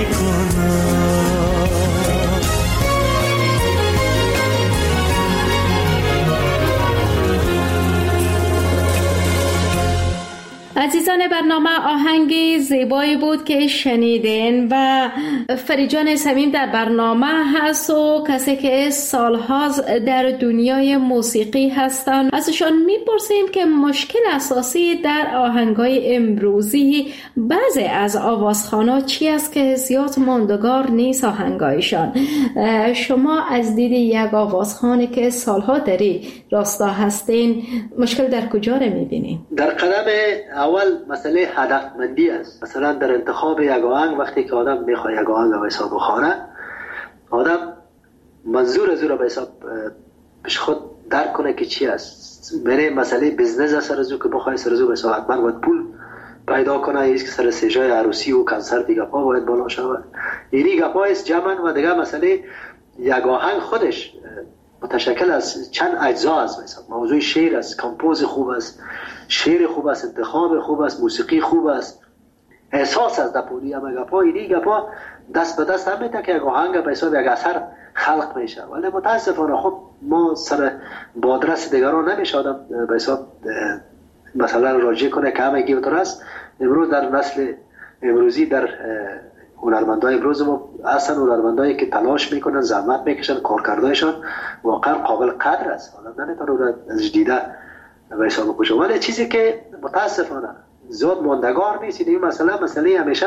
عزیزان برنامه، آهنگ زیبایی بود که شنیدین و فریجان صمیم در برنامه هست و کسی که سالهاست در دنیای موسیقی هستن. ازشان میپرسیم که مشکل اساسی در آهنگای امروزی بعضی از آوازخوانا چی است که زیاد ماندگار نیست آهنگایشان. شما از دید یک آوازخوانی که سالها در این راستا هستین مشکل در کجا رو میبینین؟ در قدم اول مسئله هدفمندی است. مثلا در انتخاب یک آهنگ وقتی که آدم میخواد یک آهنگ به حساب بخوانه، آدم منظور از او را به حساب پیش خود درک کنه که چی است. بره مسئله بزنس است سر از او که بخواه سر از او به حساب حتما باید پول پیدا کنه، ایست که سر سجای عروسی و کنسرت دیگه پا باید بالا شود. اینی گپا است جمعن و دیگه مسئله یک آهنگ خودش متشکل از چند اجزا است. مثلا موضوع شعر است، کمپوز خوب است، شعر خوب است، انتخاب خوب است، موسیقی خوب است، احساس است. دپولی هم گپا اینی گپا دست به دست هم میته که یک آهنگ به حساب یک اثر خلق میشه. ولی متاسفانه خب ما سر بادرس دیگران نمیشه آدم به حساب مثلا راجع کنه که همه گیوتر است. امروز در نسل امروزی در هنرمندای امروز ما اصلا هنرمندایی که تلاش میکنن، زحمت میکشن، کارکردهایشان واقعا قابل قدر است. حالا نمیتونه از دیده به حساب بکشه، ولی چیزی که متاسفانه زیاد ماندگار نیست این مثلا مسئله همیشه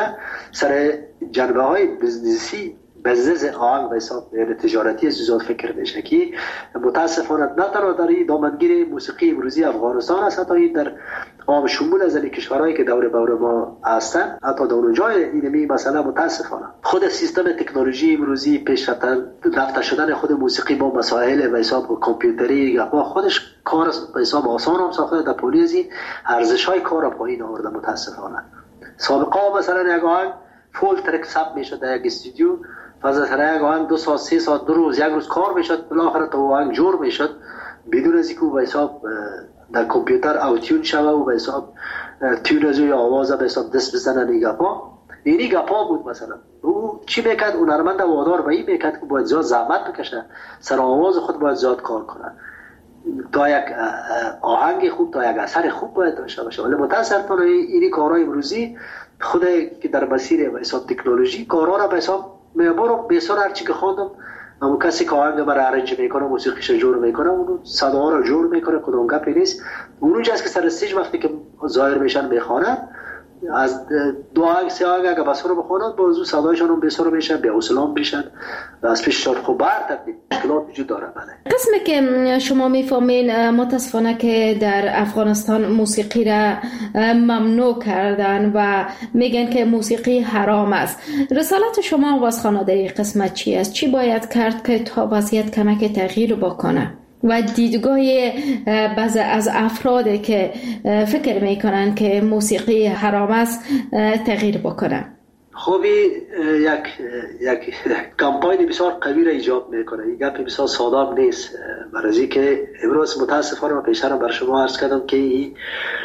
سر جنبه های بزنسی بزنس آهنگ به حساب تجارتی زیاد فکر میشه که متاسفانه نه تنها در این دامنگیر موسیقی امروزی افغانستان است، حتی در عام شمول از کشورهایی که دور بور ما هستن، حتی در اون جای اینمی مثلا متاسفانه خود سیستم تکنولوژی امروزی پیشرفته شدن خود موسیقی با مسائل به حساب کامپیوتری با خودش کار به حساب آسان هم ساخته، در پولیزی ارزش های کار پایین آورده متاسفانه. سابقا مثلا یک آهنگ فول ترک ثبت میشد در یک استودیو، فاز سر یک آهنگ دو ساعت سه ساعت دو روز یک روز کار میشد، بالاخره تو آهنگ جور میشد بدون از اینکه به حساب در کامپیوتر اوتیون شوه و به حساب تیون از یا آواز به حساب دست بزنن. این گپا اینی گپا بود. مثلا او چی میکرد؟ هنرمند وادار به این میکرد که باید زیاد زحمت بکشه، سر آواز خود باید زیاد کار کنه تا یک آهنگ خوب، تا یک اثر خوب باید داشته باشه. ولی متاسفانه اینی کارهای امروزی خود که در مسیر به حساب تکنولوژی کارا را به حساب میبرم بسیار هر چی که خواندم اما کسی که آهنگ مرا ارنج میکنه، موسیقیش جور میکنه، اون صدا را جور میکنه، کدوم گپی نیست. اونجا است که سر استیج وقتی که ظاهر میشن میخوانن از دو آهنگ سه آهنگ اگه بسر بخونن بازو صدایشان هم بسر میشن، به اسلام میشن، از پیششان خوب برتر مشکلات وجود داره. بله قسمی که شما میفهمین متاسفانه که در افغانستان موسیقی را ممنوع کردن و میگن که موسیقی حرام است. رسالت شما آوازخوانان در این قسمت چی است؟ چی باید کرد که تا وضعیت کمک تغییر بکنه و دیدگاه بعضی از افرادی که فکر میکنن که موسیقی حرام است تغییر بکنه؟ خوبی یک یک کمپاین بسیار قوی را ایجاد میکنه. این گپ بسیار ساده نیست، برای اینکه امروز متاسفانه من پیشتر بر شما عرض کردم که این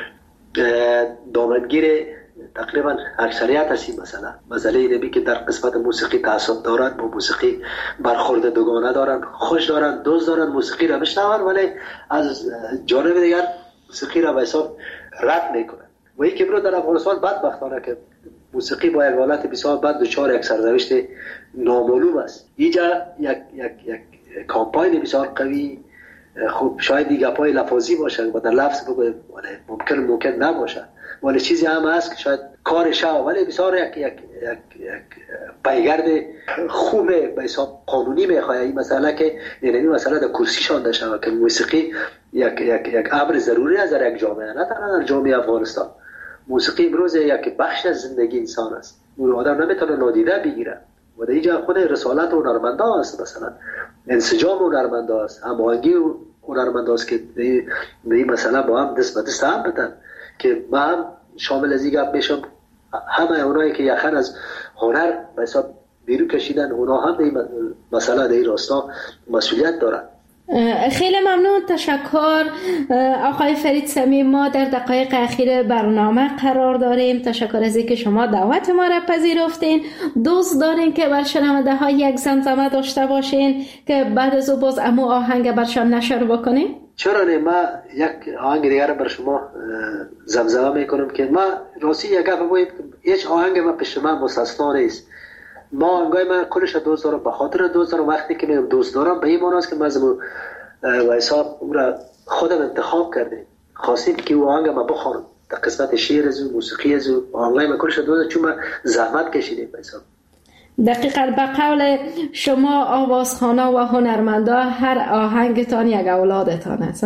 دامنگیر تقریبا اکثریت هستی مثلا مسئله اینه که در قسمت موسیقی تعصب دارن، با موسیقی برخورد دوگانه دارن، خوش دارن، دوست دارن، موسیقی را بشنون ولی از جانب دیگر موسیقی را به حساب رد میکنن. و این که برو در افغانستان بدبختانه که موسیقی با یک حالت بسیار بد دچار یک سرنوشت نامعلوم است. اینجا یک یک یک کمپاین بسیار قوی، خوب شاید دیگه پای لفظی باشه و در لفظ بگویم ممکن ممکن نباشه ولی چیزی هم هست که شاید کارش ها ولی بسیار یک یک یک یک پیگرد خوبه به حساب قانونی میخواد. این مسئله که یعنی مسئله در کرسی شانده شود که موسیقی یک یک یک امر ضروری است در یک جامعه، نه تنها در جامعه افغانستان. موسیقی امروز یک بخش از زندگی انسان است، اون آدم نمیتونه نادیده بگیره و در اینجا خود رسالت هنرمندا است، مثلا انسجام هنرمندا است، هماهنگی هنرمندا است که این مسئله با هم دست به دست هم بدن که ما هم شامل از این گپ میشم. همه اونایی که یخن از هنر به حساب بیرون کشیدن اونا هم این مسئله در این راستا مسئولیت دارن. خیلی ممنون، تشکر آقای فرید صمیم. ما در دقایق اخیر برنامه قرار داریم. تشکر از اینکه شما دعوت ما را پذیرفتین. دوست دارین که بر شنونده ها یک زمزمه داشته باشین که بعد از او باز امو آهنگ برشان نشر بکنین؟ چرا نه، ما یک آهنگ دیگر بر شما زمزمه میکنم که ما راستی یک گپ بگویم هیچ آهنگ ما پیش من مستثنا نیست. ما آهنگای من کلش دوست دارم، به خاطر دوست دارم. وقتی که میگم دوست دارم به این معنی است که من و حساب اون را خودم انتخاب کردیم، خواستیم که اون آهنگ ما بخوانم در قسمت شعر از موسیقی از آهنگای من کلش دوست چون ما زحمت کشیدیم به حساب. دقیقاً به قول شما آوازخوانا و هنرمندا هر آهنگتان یک اولادتان است.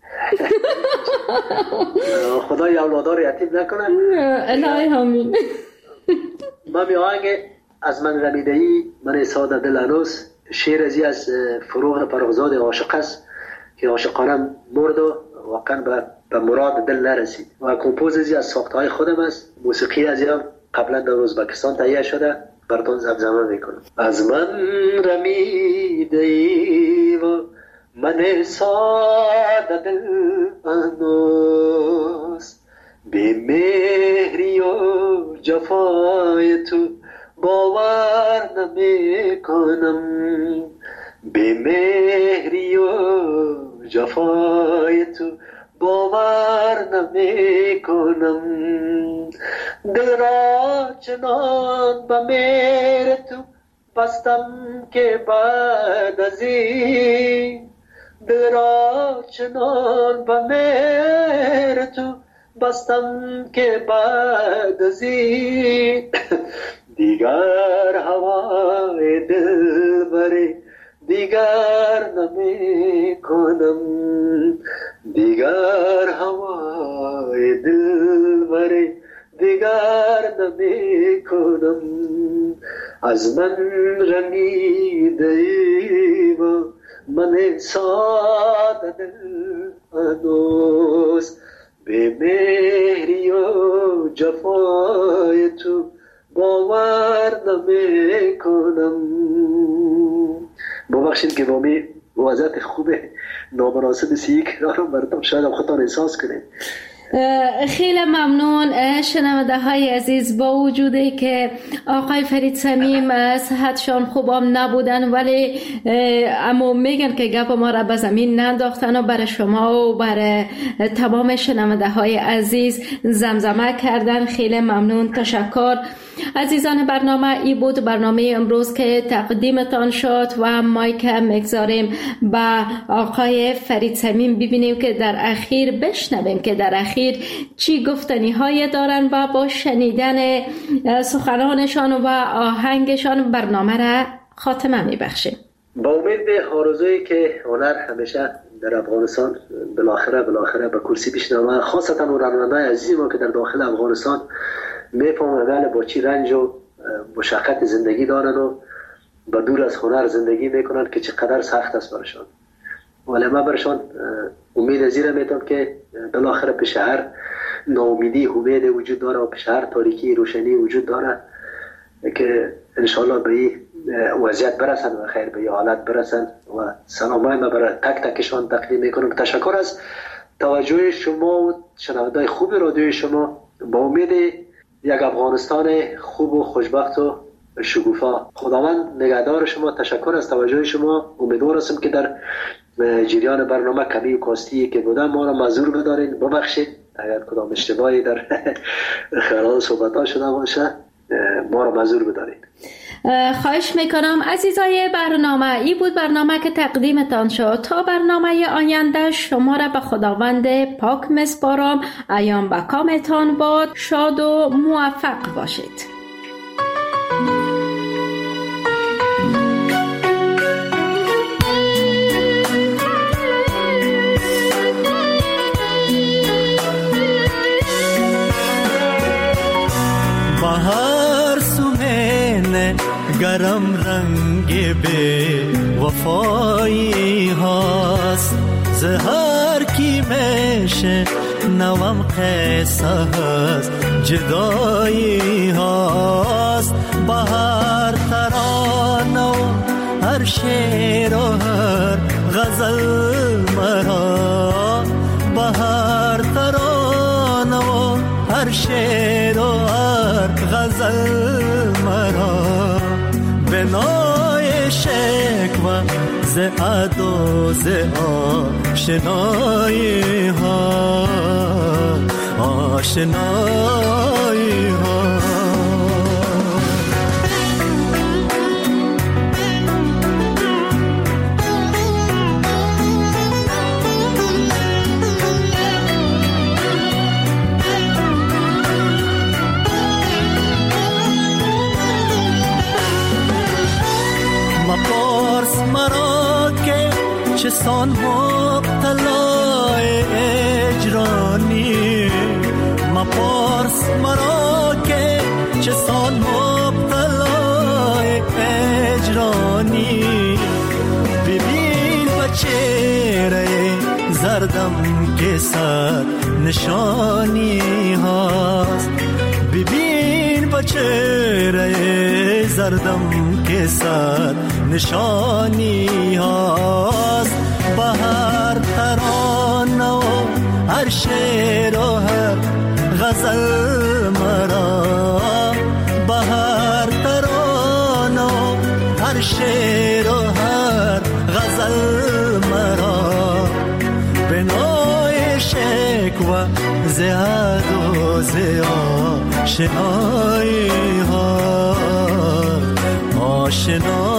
خدای اولادار رو یتیم نکنه. الهی آمین. ما می آهنگ از من رمیدهی من ساده دل هنوز شعر ازی از فروغ فرخزاد عاشق است که عاشقانم مرد و واقعا به, به مراد دل نرسید و کمپوز ازی از ساختهای خودم است. موسیقی ازی هم قبلا در ازبکستان تهیه شده، براتون زمزمه میکنم. از من رمیدهی و من ساده دل هنوز بی مهری و جفای تو باور نمی کنم، به مهری و جفای تو باور نمی کنم. دل را چنان به مهر تو بستم که بعد از این، دل را چنان به مهر تو بستم که بعد از این دیگر هوای دل بری دیگر نمی کنم. دیگر هوای دل بری دیگر نمی کنم. از من رمیده ای و من ساده دل هنوز به مهری و جفای تو باور نمی کنم. ببخشید که با می وضعیت خوب نامناسب سی کنارم بردم، شاید هم خودتان احساس کنید. خیلی ممنون شنونده های عزیز. با وجودی که آقای فرید صمیم صحتشان خوبم نبودن، ولی اما میگن که گپ ما را به زمین ننداختن و برای شما و برای تمام شنونده های عزیز زمزمه کردن. خیلی ممنون، تشکر. عزیزان برنامه ای بود برنامه امروز که تقدیمتان شد و مایک مگذاریم به آقای فرید صمیم ببینیم که در اخیر بشنویم که در اخیر چی گفتنی های دارن و با شنیدن سخنانشان و آهنگشان برنامه را خاتمه میبخشیم. با امید به آرزویی که هنر همیشه در افغانستان بالاخره بالاخره به کرسی بشنوه، خاصتا اون راننده‌های عزیز ما که در داخل افغانستان میفهمن با چی رنج و مشقت زندگی دارن و با دور از هنر زندگی میکنن که چقدر سخت است برشان. ولی من برشان امید از این میتونم که بالاخره پیش هر ناامیدی امید وجود داره و پیش هر تاریکی روشنی وجود داره که انشالله به این وضعیت برسن و خیر به این حالت برسن. و سلامای من برای تک تکشان تقدیم میکنم. تشکر از توجه شما و شنونده‌های خوب رادیوی شما. با امید یک افغانستان خوب و خوشبخت و شکوفا. خداوند نگهدار شما. تشکر از توجه شما. امیدوار هستم که در جریان برنامه کمی و کاستی که بودم ما را معذور بدارین، ببخشید اگر کدام اشتباهی در خلال صحبت‌ها شده باشه ما را معذور بدارین. خواهش میکنم. عزیزای برنامه ای بود برنامه که تقدیمتان شد. تا برنامه آینده شما را به خداوند پاک میسپارم. ایام به کامتان باد. شاد و موفق باشید. بهار سومن گرم رنگ به وفایی هاست، زهر کی میشه نوام قصه هست جدایی هاست. بهار ترانه و هر شعر و هر غزل مرا، بهار ترانه و هر شعر و هر غزل مرا، به نای شکوه ز عد و ز آشنایی ها، آشنایی ها. مپارس مرا که چه سان مبتلای اجرانی، مپارس مرا که چه سان مبتلای اجرانی، ببین به چهره زردم که صد نشانی هاست، ببین به چهره زردم که صد نشانی هاست. بهر ترانه و هر شعر و هر غزل مرا، بهر ترانه و هر شعر و هر غزل مرا، به نوع شعر زهد و زها شنایی ها آشنا